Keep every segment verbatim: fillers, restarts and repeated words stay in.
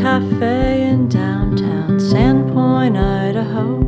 Cafe in downtown Sandpoint, Idaho.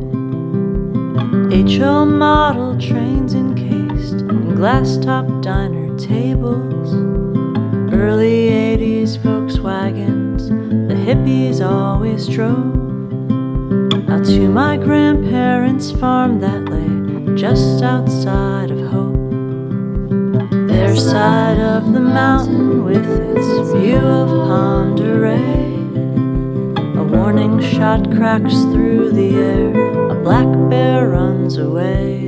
H O model trains encased in glass-top diner tables. Early eighties Volkswagens the hippies always drove. Out to my grandparents' farm that lay just outside of Hope. Their side of the mountain with its view of Pend Oreille. A warning shot cracks through the air, a black bear runs away.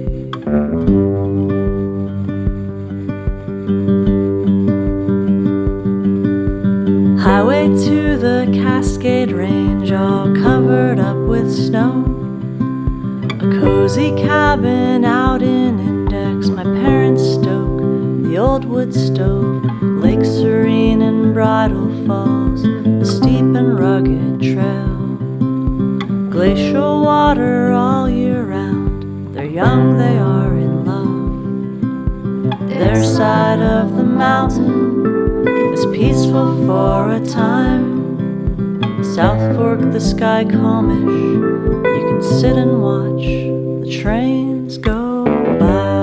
Highway to the Cascade Range, all covered up with snow. A cozy cabin out in Index, my parents stoke the old wood stove. Lake Serene and Bridal Falls, a steep and rugged trail. Glacial water all year round, they're young, they are in love. Their side of the mountain is peaceful for a time. South Fork, the sky calmish, you can sit and watch the trains go by.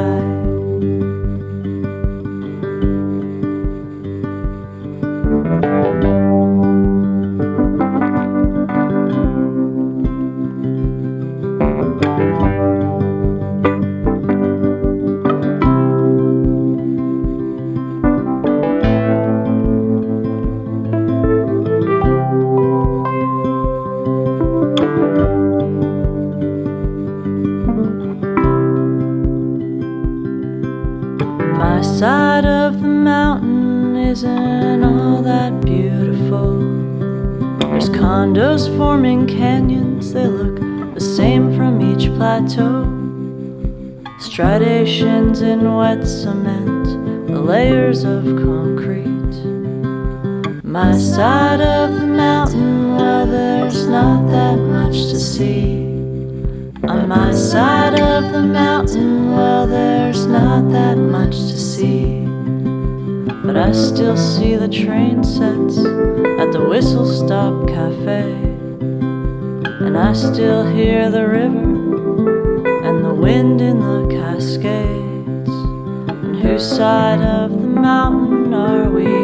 My side of the mountain isn't all that beautiful. There's condos forming canyons, they look the same from each plateau. Striations in wet cement, the layers of concrete. My side of the mountain, well, there's not that much to see. On my side of the mountain, well, there's not that much to see. But I still see the train sets at the Whistle Stop Cafe. And I still hear the river and the wind in the Cascades. And whose side of the mountain are we